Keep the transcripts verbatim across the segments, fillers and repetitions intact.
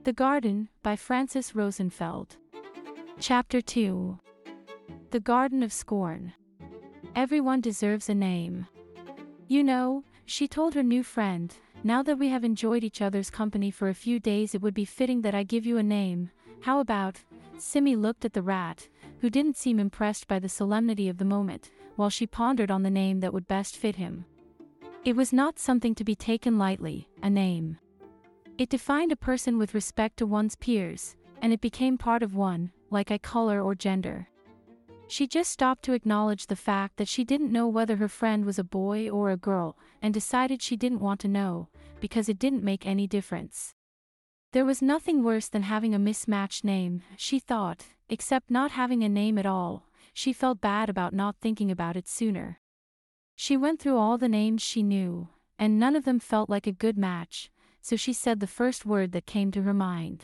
The Garden, by Francis Rosenfeld. Chapter two. The Garden of Scorn. Everyone deserves a name. You know, she told her new friend, now that we have enjoyed each other's company for a few days, it would be fitting that I give you a name. How about? Simmy looked at the rat, who didn't seem impressed by the solemnity of the moment, while she pondered on the name that would best fit him. It was not something to be taken lightly, a name. It defined a person with respect to one's peers, and it became part of one, like a color or gender. She just stopped to acknowledge the fact that she didn't know whether her friend was a boy or a girl, and decided she didn't want to know, because it didn't make any difference. There was nothing worse than having a mismatched name, she thought, except not having a name at all. She felt bad about not thinking about it sooner. She went through all the names she knew, and none of them felt like a good match, so she said the first word that came to her mind.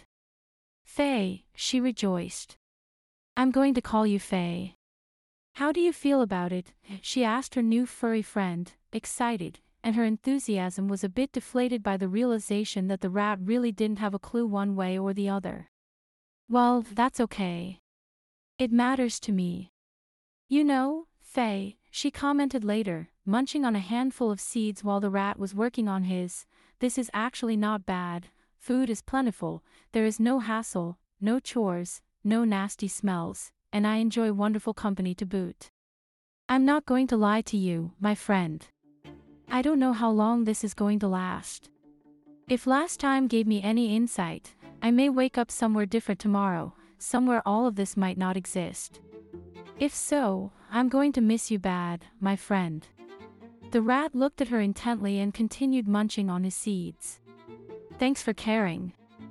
Faye, she rejoiced. I'm going to call you Faye. How do you feel about it? She asked her new furry friend, excited, and her enthusiasm was a bit deflated by the realization that the rat really didn't have a clue one way or the other. Well, that's okay. It matters to me. You know, Faye, she commented later, munching on a handful of seeds while the rat was working on his, this is actually not bad, food is plentiful, there is no hassle, no chores, no nasty smells, and I enjoy wonderful company to boot. I'm not going to lie to you, my friend. I don't know how long this is going to last. If last time gave me any insight, I may wake up somewhere different tomorrow, somewhere all of this might not exist. If so, I'm going to miss you bad, my friend. The rat looked at her intently and continued munching on his seeds. Thanks for caring.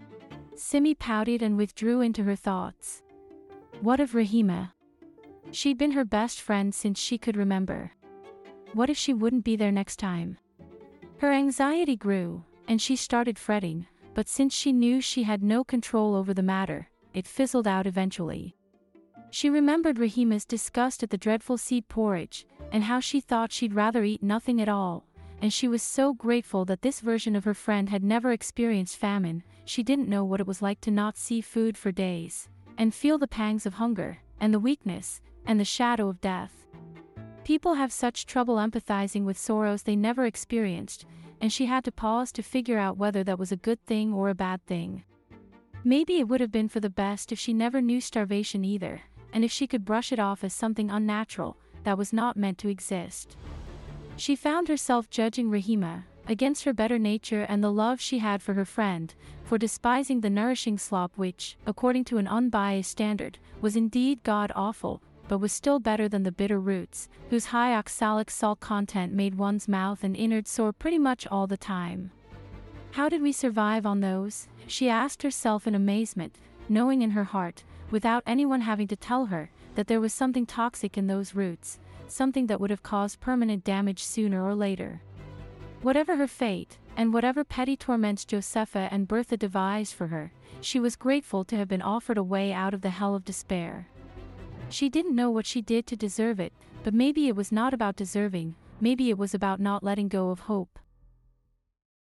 Simmy pouted and withdrew into her thoughts. What of Rahima? She'd been her best friend since she could remember. What if she wouldn't be there next time? Her anxiety grew, and she started fretting, but since she knew she had no control over the matter, it fizzled out eventually. She remembered Rahima's disgust at the dreadful seed porridge, and how she thought she'd rather eat nothing at all, and she was so grateful that this version of her friend had never experienced famine. She didn't know what it was like to not see food for days, and feel the pangs of hunger, and the weakness, and the shadow of death. People have such trouble empathizing with sorrows they never experienced, and she had to pause to figure out whether that was a good thing or a bad thing. Maybe it would have been for the best if she never knew starvation either, and if she could brush it off as something unnatural, that was not meant to exist. She found herself judging Rahima, against her better nature and the love she had for her friend, for despising the nourishing slop which, according to an unbiased standard, was indeed god-awful, but was still better than the bitter roots, whose high oxalic salt content made one's mouth and innards sore pretty much all the time. How did we survive on those? She asked herself in amazement, knowing in her heart, without anyone having to tell her, that there was something toxic in those roots, something that would have caused permanent damage sooner or later. Whatever her fate, and whatever petty torments Josepha and Bertha devised for her, she was grateful to have been offered a way out of the hell of despair. She didn't know what she did to deserve it, but maybe it was not about deserving, maybe it was about not letting go of hope.